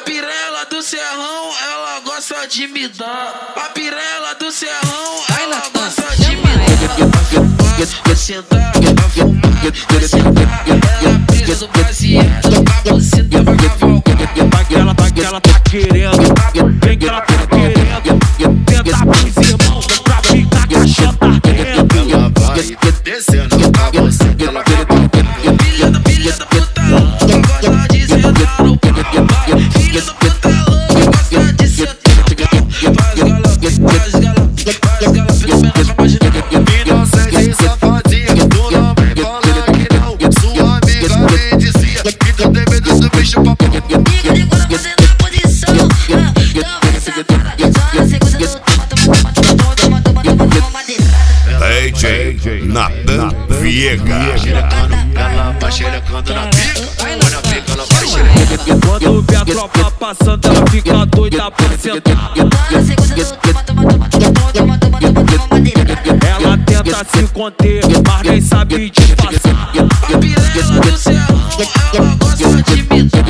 pirela do Serrão, ela gosta de me dar. A pirela do Serrão, ela gosta de me dar. Vai sentar, vai fumar, vai sentar. Ela presa do baseado, a buceta vai cavalgar. Ela tá querendo, vem que ela tá querendo. Tenta pros irmãos pra ficar com a chota renda. Ela vai descendo pra você, ela vai. Filha da puta louca, gosta de sentar no pau. Filha da puta louca, gosta de sentar no pau. Faz galope, faz galope, faz galope no menor pra baixo. Inocente e safadinha, tu não vem falar que não. Sua amiga me dizia que tu tem medo do bicho papo. Amiga de quando você na posição, então vem sentada. Só na segunda do toma madeirada. DJ Natan Viega. Ela vai xerecando na pica, põe na pica, ela vai xerecando. Quando vê a tropa passando, ela fica doida pra sentar. Só na segunda do toma madeirada. Ela tenta se conter, mas nem sabe disfarçar. A pirela do Serrão, ela gosta de me dar.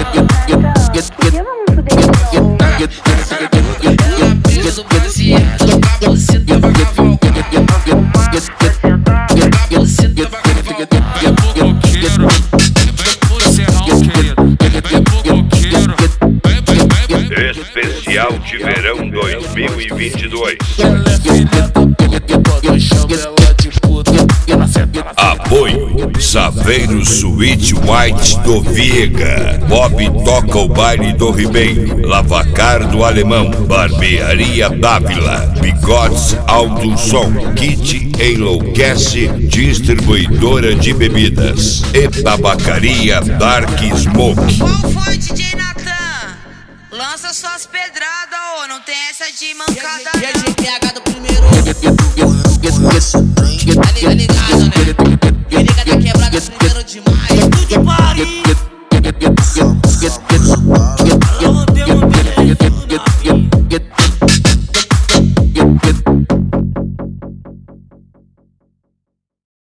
Ela presa do baseado, a buceta vai cavalgar. Vai sentar, a buceta vai cavalgar. Vem pro coqueiro, vem pro Serrão, querido. Vem pro coqueiro, vem. Especial de Verão 2022. Ela é filha da puta, eu chamo ela de puta. Ela senta, ela Apoio Saveiro Suíte White do Viega. Bob toca o baile do Ribeiro. Lavacar do Alemão. Barbearia Dávila. Bigodes Alto Som. Kit Enlouquece. Distribuidora de bebidas. E tabacaria Dark Smoke. Qual foi, DJ Natan? Lança suas pedradas, ô, não tem essa de mancada E a não. GPH do primeiro. Tá ligado, né? Periga da quebrada primeiro de maio. Tudo pare.